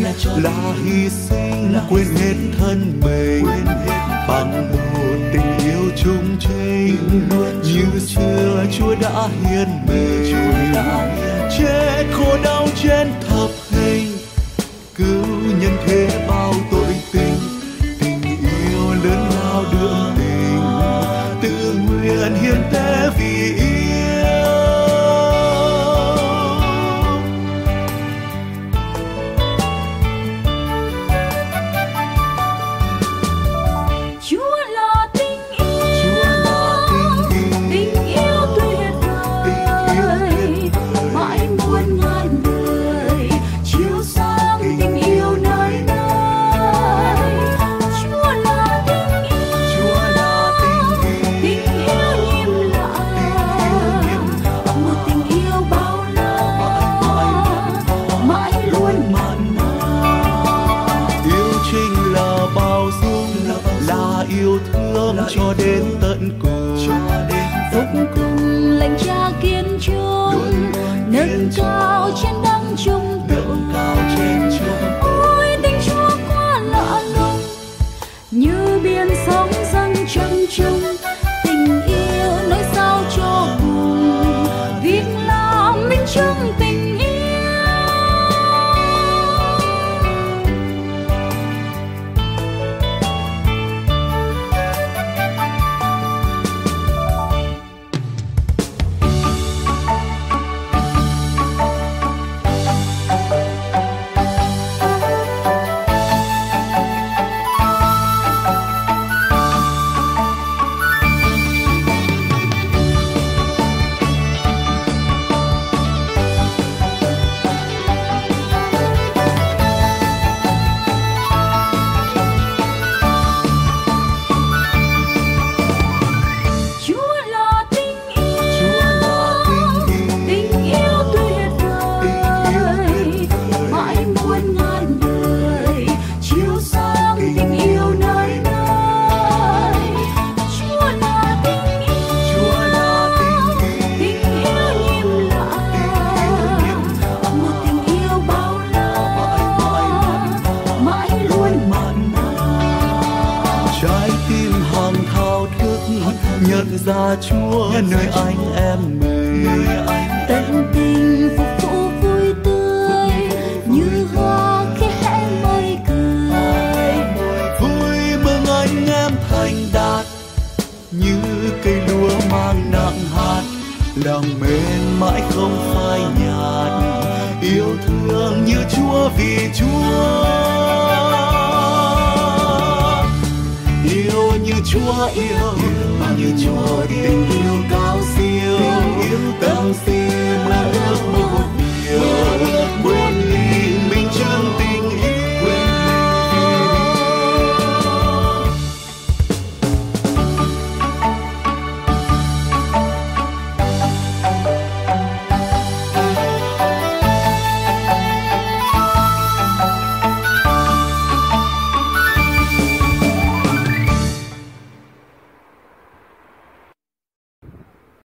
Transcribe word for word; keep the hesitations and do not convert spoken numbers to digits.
là hy sinh quên hết thân mình bằng một tình yêu chung trinh. Như xưa Chúa đã hiến mình chết khổ đau trên thập hình, cứu nhân thế bao tội tình. Tình yêu lớn lao đượm tình, tự nguyện hiến tế vì yêu. Cho đến tận cùng, phúc cùng lệnh Cha kiên trung, nâng cao trên đấng trung tụng. Ôi tình Chúa quá lạ lùng, như biển sóng dâng trăng trung. Tình yêu nói sao cho cùng, việc làm minh chứng tình yêu. Nhận ra Chúa nơi anh em mình, tận tình phục vụ vui tươi như hoa khi hé môi cười. Vui mừng anh em thành đạt như cây lúa mang nặng hạt, lòng mến mãi không phai nhạt, yêu thương như Chúa vì Chúa. Yêu như Chúa yêu, như Chúa tình yêu cao siêu, tâm si mơ ước mơ.